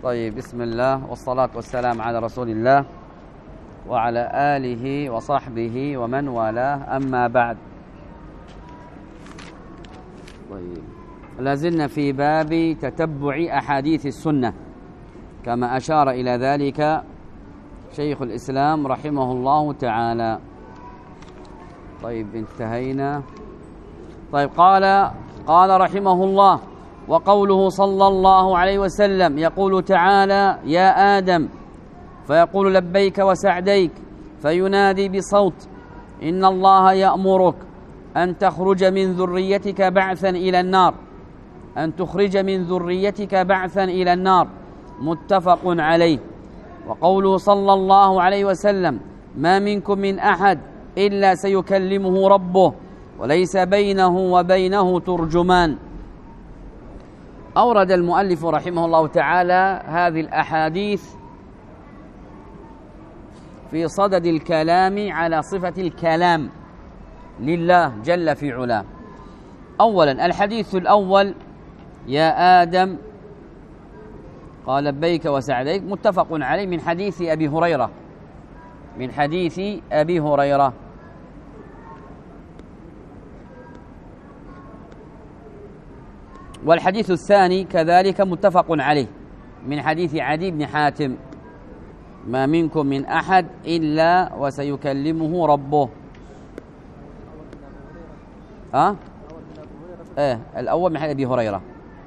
طيب، بسم الله والصلاة والسلام على رسول الله وعلى آله وصحبه ومن والاه، أما بعد. طيب، لازلنا في باب تتبع أحاديث السنة كما أشار إلى ذلك شيخ الإسلام رحمه الله تعالى. طيب، انتهينا. طيب، قال رحمه الله: وقوله صلى الله عليه وسلم يقول تعالى: يا آدم، فيقول لبيك وسعديك، فينادي بصوت: إن الله يأمرك أن تخرج من ذريتك بعثا إلى النار، أن تخرج من ذريتك بعثا إلى النار، متفق عليه. وقوله صلى الله عليه وسلم: ما منكم من أحد إلا سيكلمه ربه وليس بينه وبينه ترجمان. أورد المؤلف رحمه الله تعالى هذه الأحاديث في صدد الكلام على صفة الكلام لله جل في علاه. أولا، الحديث الأول: يا آدم، قال لبيك وسعديك، متفق عليه من حديث أبي هريرة. والحديث الثاني كذلك متفق عليه من حديث عدي بن حاتم: ما منكم من أحد إلا وسيكلمه ربه. الأول من حديث أبي هريرة.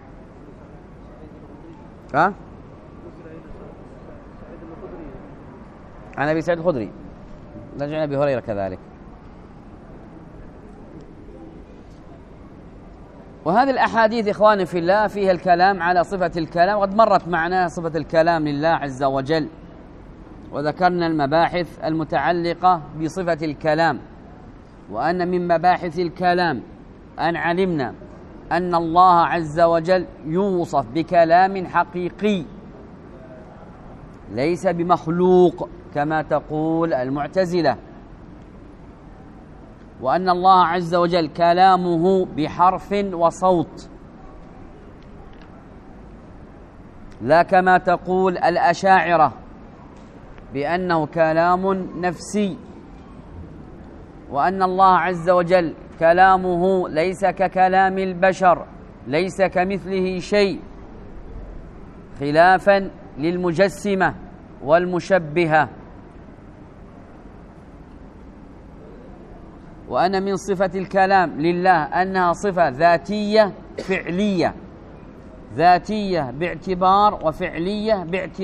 عن أبي سعيد الخدري، رجعنا أبي هريرة كذلك. وهذه الأحاديث إخواني في الله فيها الكلام على صفة الكلام، وقد مرت معنا صفة الكلام لله عز وجل، وذكرنا المباحث المتعلقة بصفة الكلام، وأن من مباحث الكلام أن علمنا أن الله عز وجل يوصف بكلام حقيقي ليس بمخلوق كما تقول المعتزلة، وأن الله عز وجل كلامه بحرف وصوت، لا كما تقول الأشاعرة بأنه كلام نفسي، وأن الله عز وجل كلامه ليس ككلام البشر، ليس كمثله شيء، خلافا للمجسمة والمشبهة. وأن من صفة الكلام لله أنها صفة ذاتية فعلية، ذاتية باعتبار وفعلية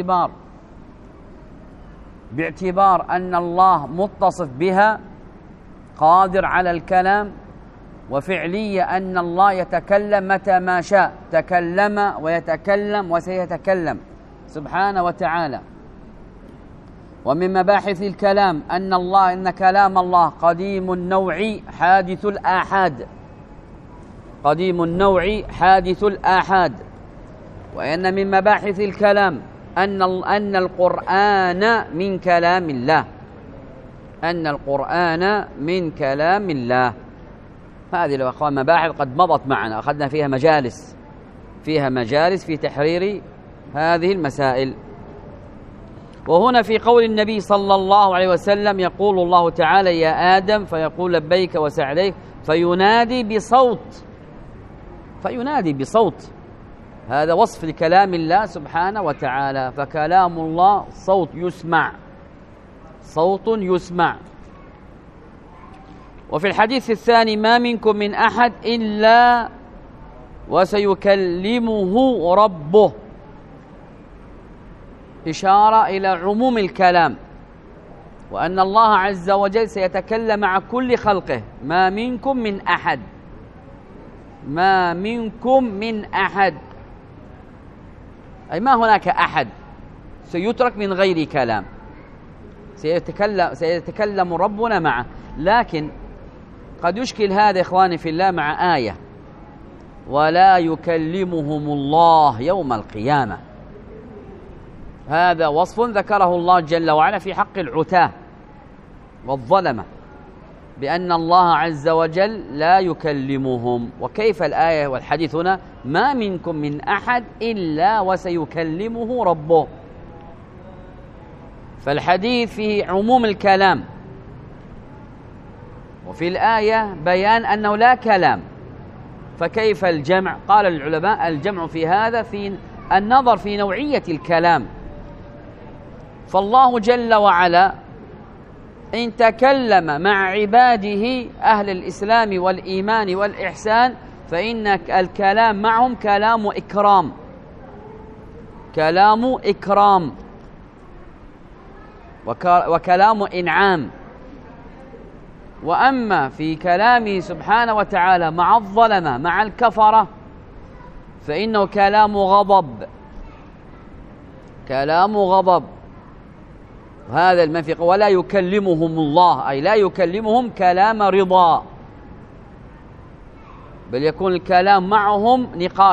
باعتبار أن الله متصف بها قادر على الكلام، وفعلية أن الله يتكلم متى ما شاء، تكلم ويتكلم وسيتكلم سبحانه وتعالى. ومن مباحث الكلام أن كلام الله قديم النوع حادث الآحاد، قديم النوع حادث الآحاد. وأن من مباحث الكلام أن القرآن من كلام الله، أن القرآن من كلام الله. هذه الأخوان مباحث قد مضت معنا، أخذنا فيها مجالس في تحرير هذه المسائل. وهنا في قول النبي صلى الله عليه وسلم يقول الله تعالى: يا آدم، فيقول لبيك وسعديك، فينادي بصوت. هذا وصف لكلام الله سبحانه وتعالى، فكلام الله صوت يسمع. وفي الحديث الثاني: ما منكم من أحد إلا وسيكلمه ربه، إشارة إلى عموم الكلام، وأن الله عز وجل سيتكلم مع كل خلقه. ما منكم من أحد، أي ما هناك أحد سيترك من غير كلام، سيتكلم ربنا معه. لكن قد يشكل هذا إخواني في الله مع آية: ولا يكلمهم الله يوم القيامة. هذا وصف ذكره الله جل وعلا في حق العتاة والظلمة، بأن الله عز وجل لا يكلمهم. وكيف الآية والحديث هنا ما منكم من أحد إلا وسيكلمه ربه. فالحديث فيه عموم الكلام، وفي الآية بيان أنه لا كلام، فكيف الجمع؟ قال العلماء الجمع في هذا في النظر في نوعية الكلام. فالله جل وعلا إن تكلم مع عباده أهل الإسلام والإيمان والإحسان فإن الكلام معهم كلام إكرام، كلام إكرام وكلام إنعام. وأما في كلامه سبحانه وتعالى مع الظلمة مع الكفرة فإنه كلام غضب، كلام غضب. هذا المنفق ولا يكلمهم الله، أي لا يكلمهم كلام رضا، بل يكون الكلام معهم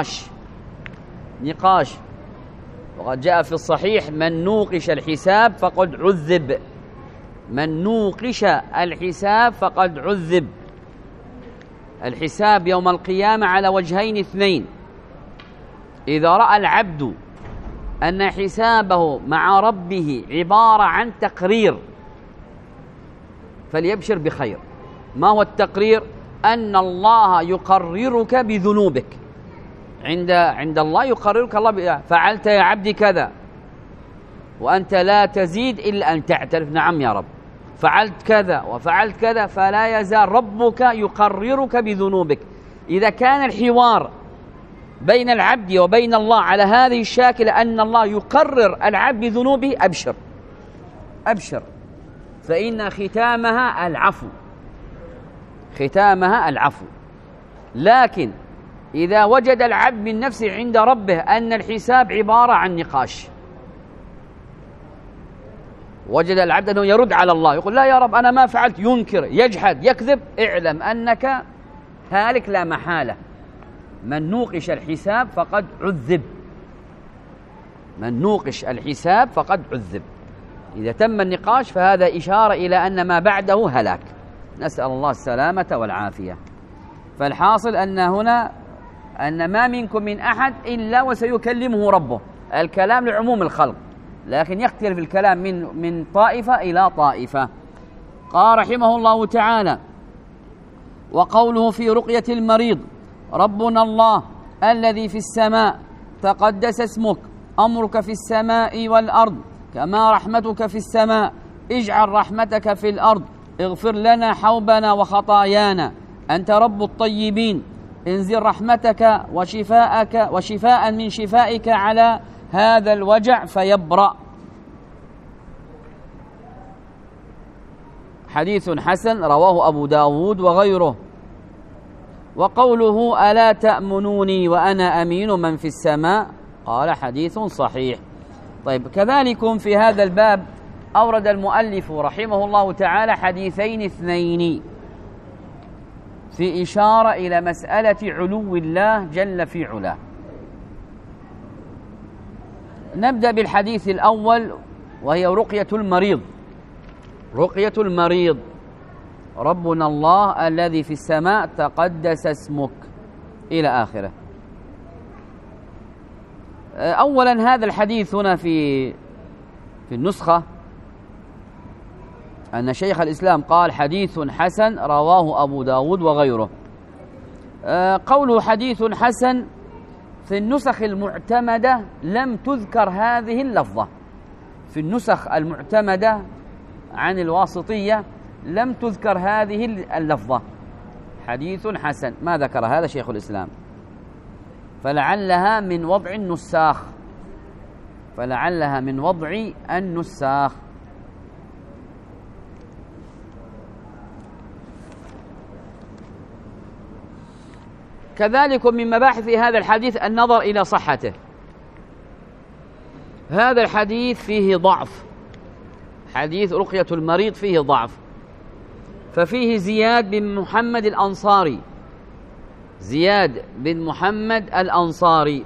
نقاش. وقد جاء في الصحيح من نوقش الحساب فقد عذب، من نوقش الحساب فقد عذب. الحساب يوم القيامة على وجهين اثنين: إذا رأى العبد أن حسابه مع ربه عبارة عن تقرير فليبشر بخير. ما هو التقرير؟ أن الله يقررك بذنوبك، عند الله يقررك الله فعلت يا عبدي كذا وأنت لا تزيد إلا أن تعترف نعم يا رب فعلت كذا وفعلت كذا، فلا يزال ربك يقررك بذنوبك. إذا كان الحوار بين العبد وبين الله على هذه الشاكلة أن الله يقرر العبد بذنوبه، أبشر، فإن ختامها العفو. لكن إذا وجد العبد من نفسه عند ربه أن الحساب عبارة عن نقاش، وجد العبد أنه يرد على الله يقول لا يا رب أنا ما فعلت، ينكر يجحد يكذب، اعلم أنك هالك لا محالة. من نوقش الحساب فقد عذب، من نوقش الحساب فقد عذب. إذا تم النقاش فهذا إشارة إلى أن ما بعده هلاك، نسأل الله السلامة والعافية. فالحاصل أن هنا أن ما منكم من أحد إلا وسيكلمه ربه، الكلام لعموم الخلق، لكن يختلف الكلام من طائفة إلى طائفة. قال رحمه الله تعالى: وقوله في رقية المريض: ربنا الله الذي في السماء تقدس اسمك، أمرك في السماء والأرض كما رحمتك في السماء، اجعل رحمتك في الأرض، اغفر لنا حوبنا وخطايانا، أنت رب الطيبين، انزل رحمتك وشفاء من شفائك على هذا الوجع فيبرأ. حديث حسن رواه أبو داود وغيره. وقوله: ألا تأمنوني وأنا أمين من في السماء، قال حديث صحيح. طيب، كذلك في هذا الباب أورد المؤلف رحمه الله تعالى حديثين اثنين في إشارة إلى مسألة علو الله جل في علاه. نبدأ بالحديث الأول وهي رقية المريض. رقية المريض: ربنا الله الذي في السماء تقدس اسمك، إلى آخره. أولا هذا الحديث هنا في النسخة أن شيخ الإسلام قال حديث حسن رواه أبو داود وغيره. قوله حديث حسن في النسخ المعتمدة لم تذكر هذه اللفظة، في النسخ المعتمدة عن الواسطية لم تذكر هذه اللفظة حديث حسن، ما ذكر هذا شيخ الإسلام، فلعلها من وضع النساخ، فلعلها من وضع النساخ. كذلك من مباحث هذا الحديث النظر إلى صحته. هذا الحديث فيه ضعف، حديث رقية المريض فيه ضعف، ففيه زياد بن محمد الأنصاري، زياد بن محمد الأنصاري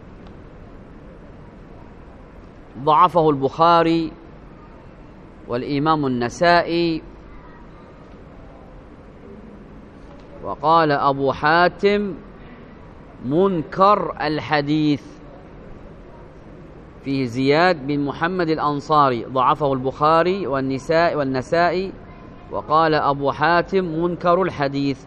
ضعفه البخاري والإمام النسائي، وقال أبو حاتم منكر الحديث. فيه زياد بن محمد الأنصاري ضعفه البخاري والنسائي، وقال أبو حاتم منكر الحديث.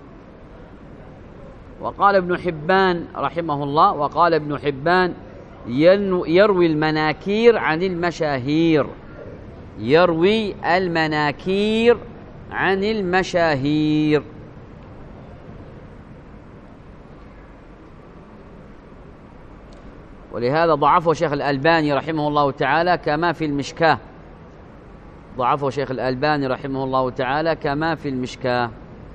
وقال ابن حبان رحمه الله، وقال ابن حبان يروي المناكير عن المشاهير، يروي المناكير عن المشاهير. ولهذا ضعفه شيخ الألباني رحمه الله تعالى كما في المشكاة، ضعفه شيخ الألباني رحمه الله تعالى كما في المشكاة.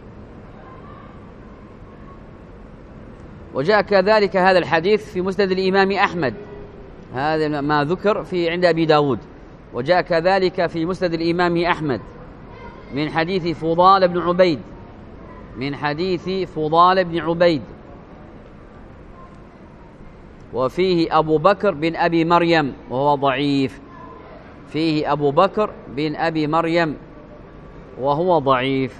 وجاء كذلك هذا الحديث في مسند الإمام أحمد، هذا ما ذكر في عند أبي داود. وجاء كذلك في مسند الإمام أحمد من حديث فضال بن عبيد، من حديث فضال بن عبيد، وفيه أبو بكر بن أبي مريم وهو ضعيف، فيه أبو بكر بن أبي مريم وهو ضعيف.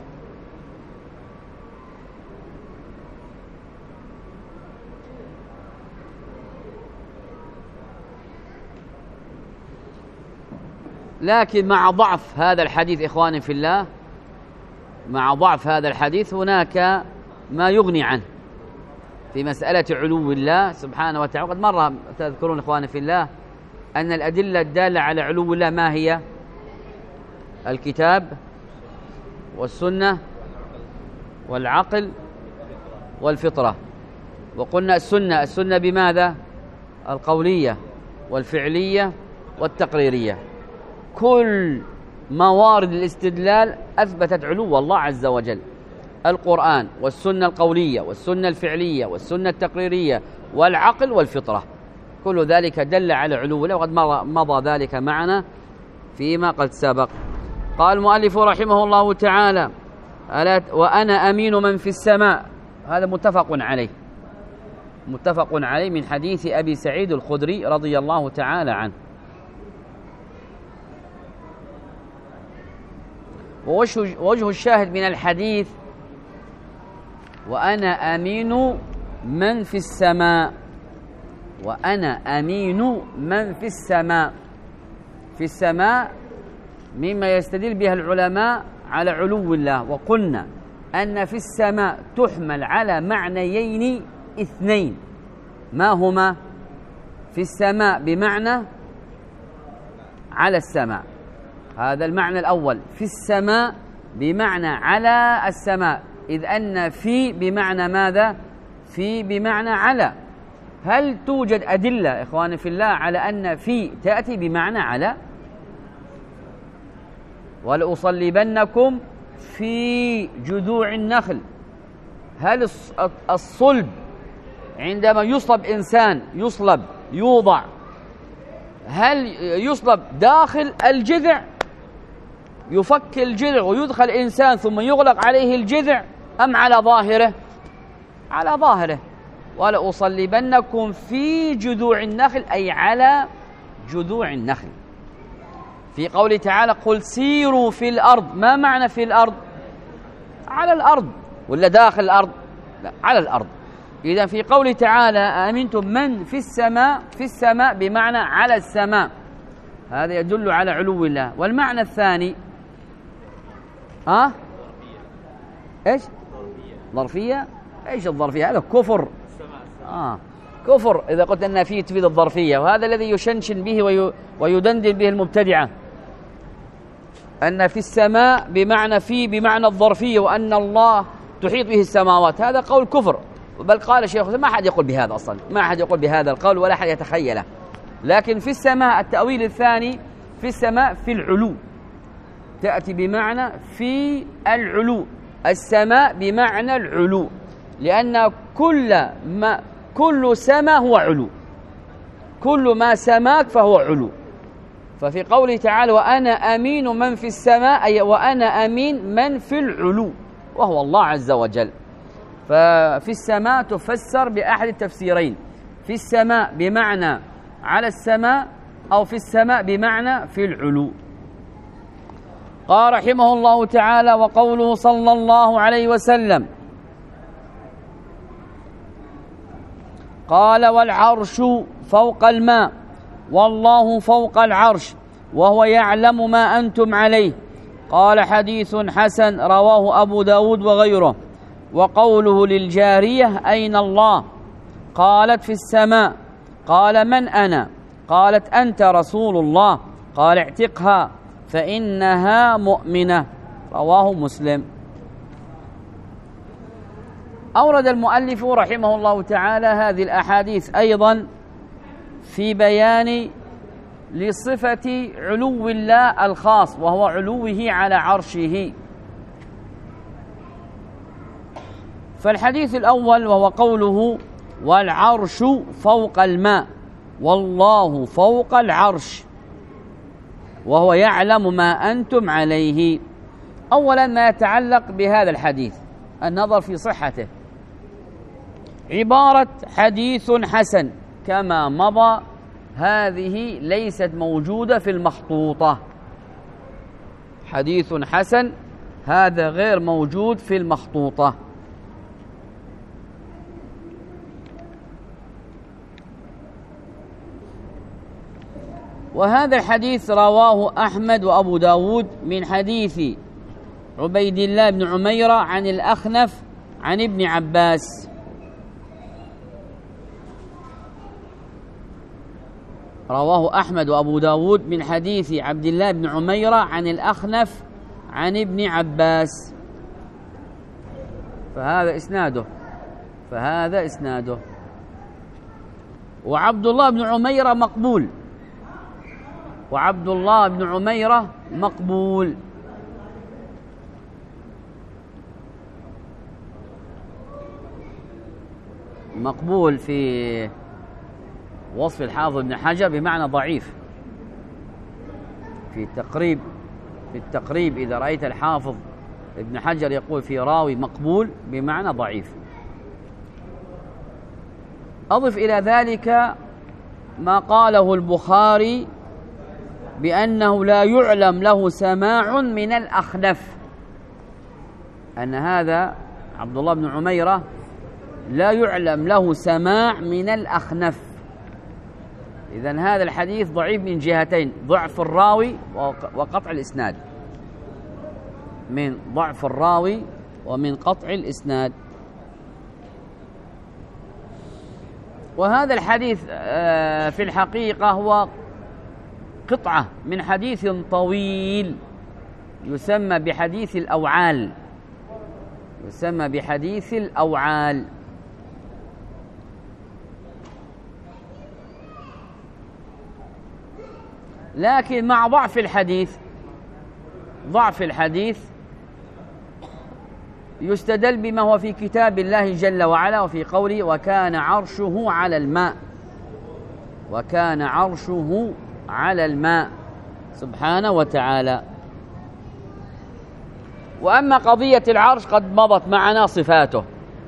لكن مع ضعف هذا الحديث إخواني في الله، مع ضعف هذا الحديث هناك ما يغني عنه في مسألة علو الله سبحانه وتعالى. قد مرة تذكرون إخواني في الله أن الأدلة الدالة على علو الله ما هي؟ الكتاب والسنة والعقل والفطرة. وقلنا السنة بماذا؟ القولية والفعلية والتقريرية. كل موارد الاستدلال أثبتت علو الله عز وجل. القرآن والسنة القولية والسنة الفعلية والسنة التقريرية والعقل والفطرة، كل ذلك دل على علو الله، وقد مضى ذلك معنا فيما قد سبق. قال المؤلف رحمه الله تعالى: وأنا أمين من في السماء. هذا متفق عليه، متفق عليه من حديث أبي سعيد الخدري رضي الله تعالى عنه. ووجه الشاهد من الحديث: وأنا أمين من في السماء، وأنا أمين من في السماء. في السماء مما يستدل بها العلماء على علو الله. وقلنا أن في السماء تحمل على معنيين اثنين، ما هما؟ في السماء بمعنى على السماء، هذا المعنى الأول. في السماء بمعنى على السماء، إذ أن في بمعنى ماذا؟ في بمعنى على. هل توجد أدلة إخواني في الله على أن في تأتي بمعنى على؟ ولأصلبنكم في جذوع النخل. هل الصلب عندما يصلب إنسان يوضع، هل يصلب داخل الجذع، يفك الجذع ويدخل إنسان ثم يغلق عليه الجذع، أم على ظاهره؟ على ظاهره. ولأصلبنكم في جذوع النخل، أي على جذوع النخل. في قوله تعالى: قل سيروا في الأرض. ما معنى في الأرض؟ على الأرض، ولا داخل الأرض؟ لا، على الأرض. إذا في قوله تعالى: أأمنتم من في السماء، في السماء بمعنى على السماء، هذا يدل على علو الله. والمعنى الثاني إيش؟ ظرفية. إيش الظرفية؟ هذا كفر. كفر إذا قلت أن فيه تفيد الظرفية، وهذا الذي يشنشن به ويدندن به المبتدعة، أن في السماء بمعنى في بمعنى الظرفية، وأن الله تحيط به السماوات. هذا قول كفر. بل قال شيخ ما أحد يقول بهذا أصلا، ما أحد يقول بهذا القول ولا أحد يتخيله. لكن في السماء التأويل الثاني، في السماء في العلو، تأتي بمعنى في العلو. السماء بمعنى العلو، لأن كل سماء هو علو، كل ما سماك فهو علو. ففي قوله تعالى: وأنا أمين من في السماء، أي وأنا أمين من في العلو وهو الله عز وجل. ففي السماء تفسر بأحد التفسيرين: في السماء بمعنى على السماء، أو في السماء بمعنى في العلو. قال رحمه الله تعالى: وقوله صلى الله عليه وسلم: قال والعرش فوق الماء والله فوق العرش وهو يعلم ما أنتم عليه. قال حديث حسن رواه أبو داود وغيره. وقوله للجارية أين الله؟ قالت في السماء. قال من أنا؟ قالت أنت رسول الله. قال اعتقها فإنها مؤمنة. رواه مسلم. أورد المؤلف رحمه الله تعالى هذه الأحاديث أيضا في بيان لصفة علو الله الخاص وهو علوه على عرشه. فالحديث الأول وهو قوله والعرش فوق الماء والله فوق العرش وهو يعلم ما أنتم عليه. أولا ما يتعلق بهذا الحديث النظر في صحته. عبارة حديث حسن كما مضى هذه ليست موجودة في المخطوطة. حديث حسن هذا غير موجود في المخطوطة. وهذا الحديث رواه أحمد وأبو داود من حديث عبيد الله بن عميرة عن الأخنف عن ابن عباس. رواه أحمد وأبو داود من حديث عبد الله بن عميرة عن الأخنف عن ابن عباس. فهذا إسناده. وعبد الله بن عميرة مقبول. مقبول في وصف الحافظ ابن حجر بمعنى ضعيف. في التقريب إذا رأيت الحافظ ابن حجر يقول في راوي مقبول بمعنى ضعيف. أضف إلى ذلك ما قاله البخاري بأنه لا يعلم له سماع من الأخنف، أن هذا عبد الله بن عميرة لا يعلم له سماع من الأخنف. إذن هذا الحديث ضعيف من جهتين: ضعف الراوي وقطع الإسناد. من ضعف الراوي ومن قطع الإسناد. وهذا الحديث في الحقيقة هو قطعة من حديث طويل يسمى بحديث الأوعال. لكن مع ضعف الحديث يستدل بما هو في كتاب الله جل وعلا وفي قوله وكان عرشه على الماء سبحانه وتعالى. وأما قضية العرش قد مضت معنا صفاته،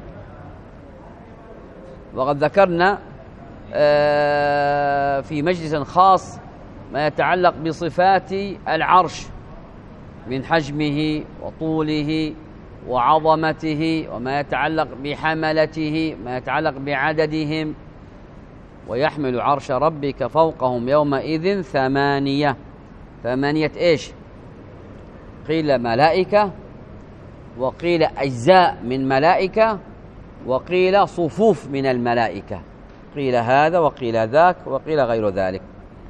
وقد ذكرنا في مجلس خاص ما يتعلق بصفات العرش من حجمه وطوله وعظمته، وما يتعلق بحملته، ما يتعلق بعددهم. ويحمل عرش ربك فوقهم يومئذ ثمانية إيش؟ قيل ملائكة، وقيل أجزاء من ملائكة، وقيل صفوف من الملائكة. قيل هذا وقيل ذاك وقيل غير ذلك.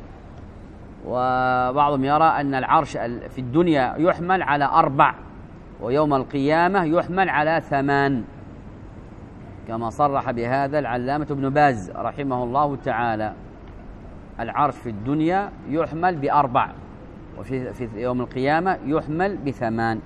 وبعضهم يرى أن العرش في الدنيا يحمل على 4 ويوم القيامة يحمل على 8، كما صرح بهذا العلامة ابن باز رحمه الله تعالى. العرش في الدنيا يحمل ب4 وفي يوم القيامة يحمل ب8.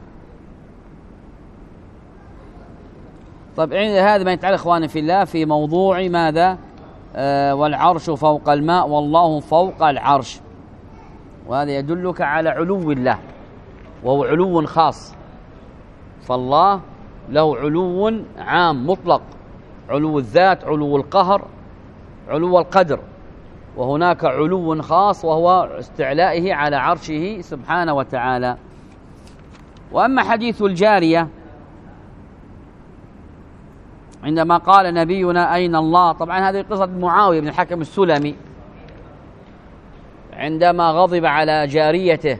طيب هذا ما يتعلق اخواني في الله في موضوع ماذا؟ والعرش فوق الماء والله فوق العرش. وهذا يدلك على علو الله، وهو علو خاص. فالله له علو عام مطلق: علو الذات، علو القهر، علو القدر. وهناك علو خاص وهو استعلائه على عرشه سبحانه وتعالى. وأما حديث الجارية عندما قال نبينا أين الله. طبعا هذه قصة معاوية بن الحكم السلمي عندما غضب على جاريته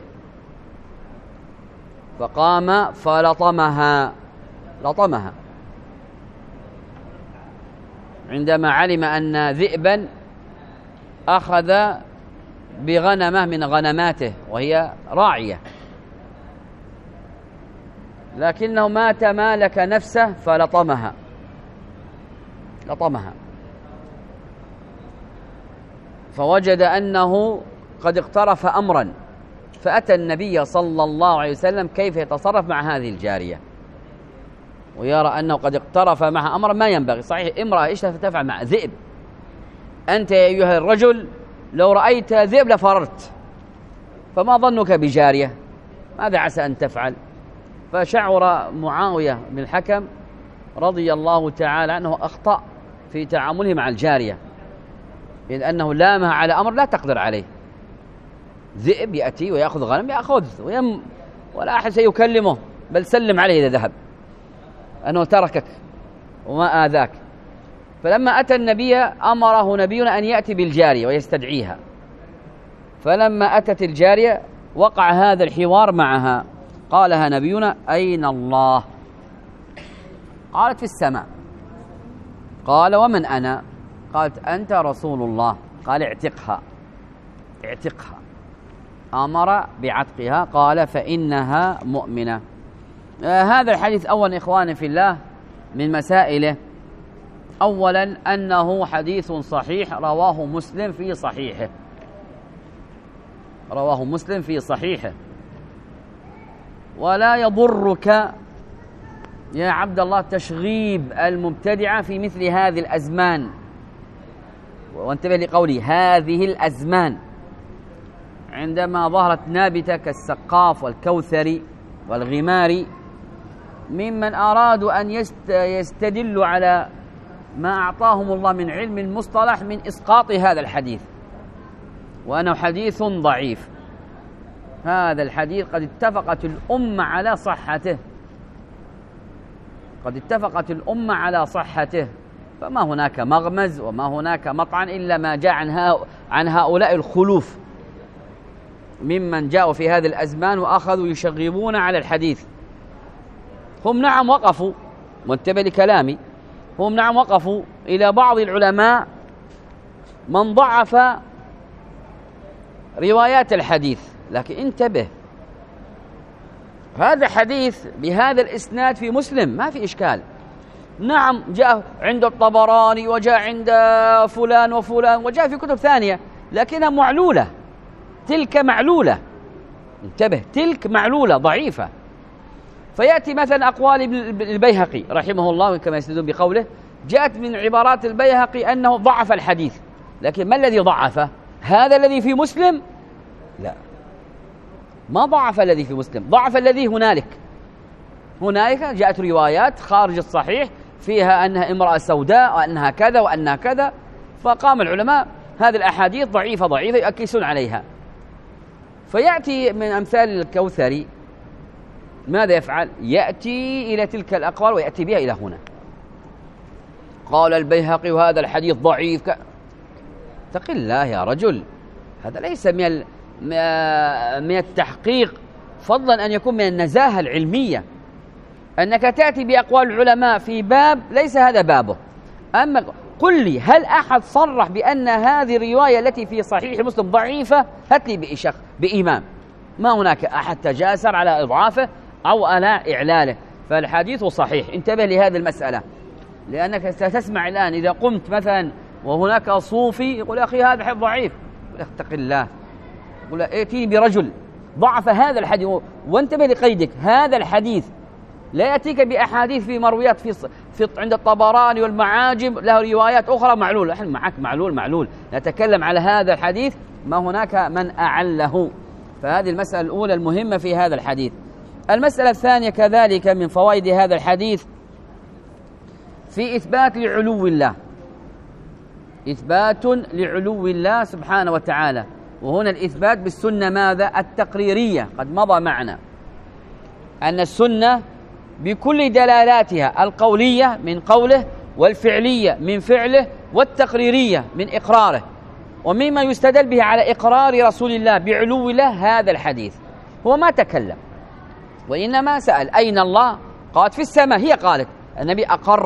فقام فلطمها، لطمها عندما علم أن ذئبا أخذ بغنمة من غنماته وهي راعية، لكنه ما تمالك نفسه فلطمها، لطمها، فوجد أنه قد اقترف أمرا، فأتى النبي صلى الله عليه وسلم كيف يتصرف مع هذه الجارية، ويرى أنه قد اقترف معها أمرا ما ينبغي. صحيح امرأة إيش تفعل مع ذئب؟ أنت يا أيها الرجل لو رأيت ذئب لفررت، فما ظنك بجارية؟ ماذا عسى أن تفعل؟ فشعر معاوية بن الحكم رضي الله تعالى عنه أخطأ في تعامله مع الجارية، إذ أنه لامها على أمر لا تقدر عليه. ذئب يأتي ويأخذ غنم، يأخذ ولا أحد سيكلمه، بل سلم عليه إذا ذهب أنه تركك وما آذاك. فلما أتى النبي أمره نبينا أن يأتي بالجارية ويستدعيها، فلما أتت الجارية وقع هذا الحوار معها، قالها نبينا أين الله؟ قالت في السماء. قال ومن أنا؟ قالت أنت رسول الله. قال اعتقها، اعتقها، أمر بعتقها. قال فإنها مؤمنة. هذا الحديث أولا إخواني في الله من مسائله، أولا أنه حديث صحيح رواه مسلم في صحيحه، رواه مسلم في صحيحه. ولا يضرك يا عبد الله تشغيب المبتدعة في مثل هذه الأزمان، وانتبه لقولي هذه الأزمان، عندما ظهرت نابتة كالسقاف والكوثري والغماري ممن أرادوا أن يستدلوا على ما أعطاهم الله من علم المصطلح من إسقاط هذا الحديث، وأنه حديث ضعيف. هذا الحديث قد اتفقت الأمة على صحته، قد اتفقت الأمة على صحته، فما هناك مغمز وما هناك مطعن إلا ما جاء عن هؤلاء الخلوف ممن جاءوا في هذه الأزمان وأخذوا يشغبون على الحديث. هم نعم وقفوا، وانتبه لكلامي، هم نعم وقفوا إلى بعض العلماء من ضعف روايات الحديث، لكن انتبه، هذا حديث بهذا الإسناد في مسلم ما في إشكال. نعم جاء عند الطبراني وجاء عند فلان وفلان وجاء في كتب ثانية، لكنها معلولة، تلك معلولة، انتبه، تلك معلولة ضعيفة. فيأتي مثلا أقوال البيهقي رحمه الله كما يستدلون بقوله، جاءت من عبارات البيهقي أنه ضعف الحديث، لكن ما الذي ضعفه؟ هذا الذي في مسلم؟ لا، ما ضعف الذي في مسلم، ضعف الذي هنالك. هنالك جاءت روايات خارج الصحيح فيها أنها امرأة سوداء وأنها كذا وأنها كذا، فقام العلماء هذه الأحاديث ضعيفة ضعيفة يؤكسون عليها. فيأتي من أمثال الكوثري ماذا يفعل؟ يأتي إلى تلك الأقوال ويأتي بها إلى هنا. قال البيهقي وهذا الحديث ضعيف اتق الله يا رجل، هذا ليس من التحقيق، فضلا أن يكون من النزاهة العلمية، أنك تأتي بأقوال العلماء في باب ليس هذا بابه. أما قل لي هل أحد صرح بأن هذه الرواية التي في صحيح مسلم ضعيفة؟ هات لي بإمام، ما هناك أحد تجاسر على إضعافه أو على إعلاله، فالحديث صحيح. انتبه لهذه المسألة، لأنك ستسمع الآن إذا قمت مثلا وهناك صوفي يقول يا أخي هذا حديث ضعيف، يقول اتق الله، يقول ائتني برجل ضعف هذا الحديث. وانتبه لقيدك، هذا الحديث لا يأتيك بأحاديث في مرويات في عند الطبراني والمعاجم له روايات أخرى معلول. نحن معك معلول، نتكلم على هذا الحديث ما هناك من أعله. فهذه المسألة الأولى المهمة في هذا الحديث. المسألة الثانية كذلك من فوائد هذا الحديث في إثبات لعلو الله، إثبات لعلو الله سبحانه وتعالى. وهنا الإثبات بالسنة ماذا؟ التقريرية. قد مضى معنا أن السنة بكل دلالاتها القولية من قوله والفعلية من فعله، والتقريرية من إقراره. ومما يستدل به على إقرار رسول الله بعلو الله هذا الحديث، هو ما تكلم وإنما سأل أين الله؟ قالت في السماء. هي قالت، النبي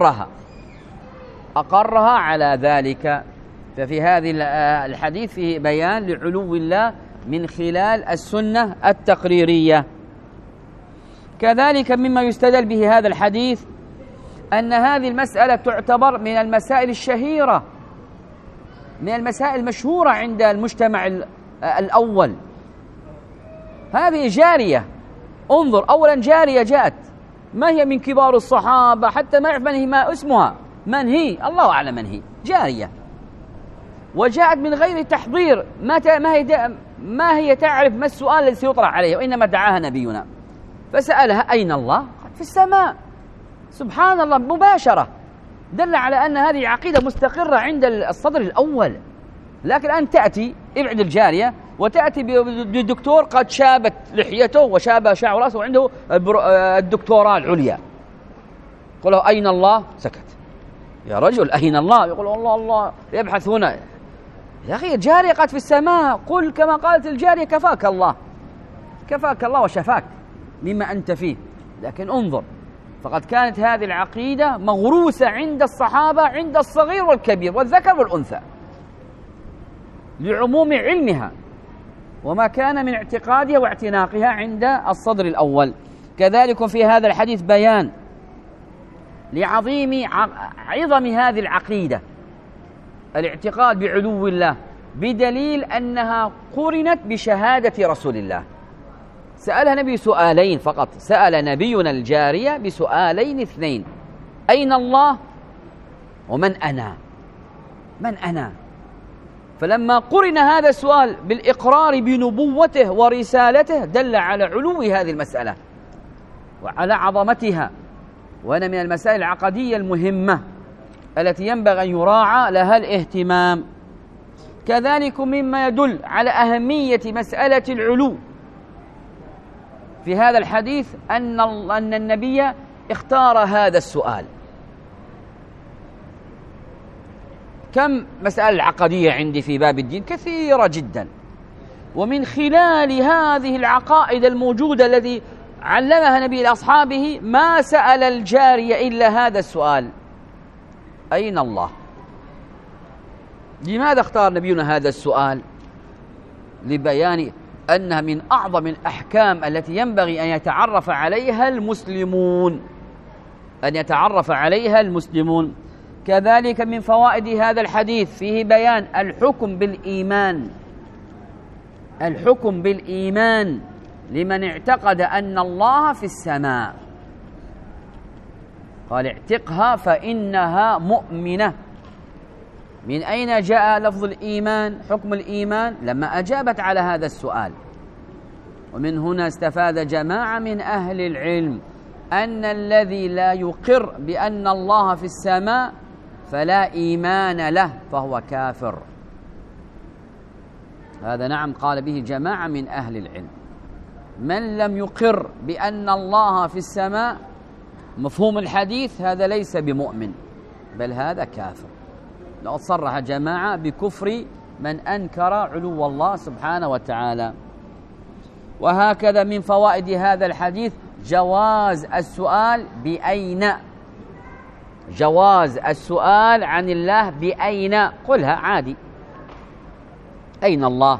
أقرها على ذلك. ففي هذه الحديث فيه بيان لعلو الله من خلال السنة التقريرية. كذلك مما يستدل به هذا الحديث أن هذه المسألة تعتبر من المسائل الشهيرة، من المسائل المشهورة عند المجتمع الأول. هذه جارية، انظر، أولا جارية جاءت، ما هي من كبار الصحابة، حتى ما يعرف من هي، ما اسمها، من هي الله أعلم من هي، جارية، وجاءت من غير تحضير، ما هي تعرف ما السؤال الذي سيطرح عليها، وإنما دعاها نبينا فسألها أين الله؟ قالت في السماء. سبحان الله، مباشرة، دل على أن هذه عقيدة مستقرة عند الصدر الأول. لكن الآن تأتي، ابعد الجارية، وتأتي بدكتور قد شابت لحيته وشاب شعر رأسه وعنده الدكتوراه العليا، يقول له أين الله؟ سكت. يا رجل أين الله؟ يقول الله الله، يبحث هنا. يا أخي الجارية قد في السماء، قل كما قالت الجارية كفاك الله، كفاك الله وشفاك مما أنت فيه. لكن انظر، فقد كانت هذه العقيدة مغروسة عند الصحابة، عند الصغير والكبير والذكر والأنثى، لعموم علمها وما كان من اعتقادها واعتناقها عند الصدر الأول. كذلك في هذا الحديث بيان عظم هذه العقيدة، الاعتقاد بعلو الله، بدليل أنها قرنت بشهادة رسول الله. سألها نبي سؤالين فقط، سأل نبينا الجارية بسؤالين اثنين: أين الله؟ ومن أنا؟ من أنا؟ فلما قرن هذا السؤال بالإقرار بنبوته ورسالته دل على علو هذه المسألة وعلى عظمتها، وأنا من المسائل العقدية المهمة التي ينبغي أن يراعى لها الاهتمام. كذلك مما يدل على أهمية مسألة العلو في هذا الحديث أن النبي اختار هذا السؤال. كم مسألة عقدية عندي في باب الدين كثيرة جدا، ومن خلال هذه العقائد الموجودة التي علمها نبي لأصحابه ما سأل الجارية إلا هذا السؤال: أين الله؟ لماذا اختار نبينا هذا السؤال؟ لبيان أنها من أعظم الأحكام التي ينبغي أن يتعرف عليها المسلمون، أن يتعرف عليها المسلمون. كذلك من فوائد هذا الحديث فيه بيان الحكم بالإيمان، الحكم بالإيمان لمن اعتقد أن الله في السماء. قال: اعتقها فإنها مؤمنة. من أين جاء لفظ الإيمان، حكم الإيمان؟ لما أجابت على هذا السؤال. ومن هنا استفاد جماعة من أهل العلم أن الذي لا يقر بأن الله في السماء فلا إيمان له، فهو كافر. هذا نعم قال به جماعة من أهل العلم. من لم يقر بأن الله في السماء مفهوم الحديث هذا ليس بمؤمن، بل هذا كافر. لقد صرح جماعة بكفر من أنكر علو الله سبحانه وتعالى. وهكذا من فوائد هذا الحديث جواز السؤال بأين، جواز السؤال عن الله بأين، قلها عادي، أين الله؟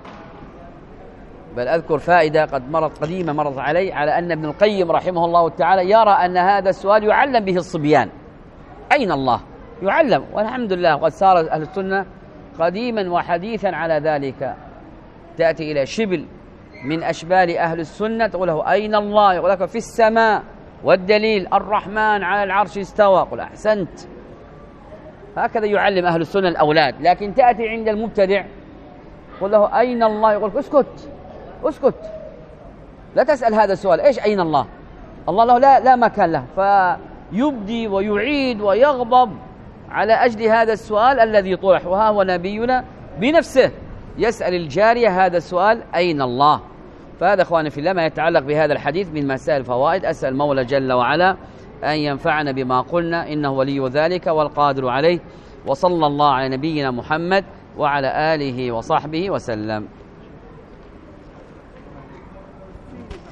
بل أذكر فائدة قديمة مرت علي على أن ابن القيم رحمه الله تعالى يرى أن هذا السؤال يعلم به الصبيان، أين الله؟ يعلم. والحمد لله قد صار أهل السنة قديما وحديثا على ذلك. تأتي إلى شبل من أشبال أهل السنة تقول له أين الله؟ يقول لك في السماء، والدليل الرحمن على العرش استوى. قل أحسنت. هكذا يعلم أهل السنة الأولاد. لكن تأتي عند المبتدع قل له أين الله؟ يقول لك اسكت اسكت، لا تسأل هذا السؤال. إيش أين الله؟ الله له لا مكان له، فيبدي ويعيد ويغضب على أجل هذا السؤال الذي طرح. وها هو نبينا بنفسه يسأل الجارية هذا السؤال: أين الله؟ فهذا أخواني في الله ما يتعلق بهذا الحديث من مسائل الفوائد. أسأل المولى جل وعلا أن ينفعنا بما قلنا، إنه ولي ذلك والقادر عليه. وصلى الله على نبينا محمد وعلى آله وصحبه وسلم.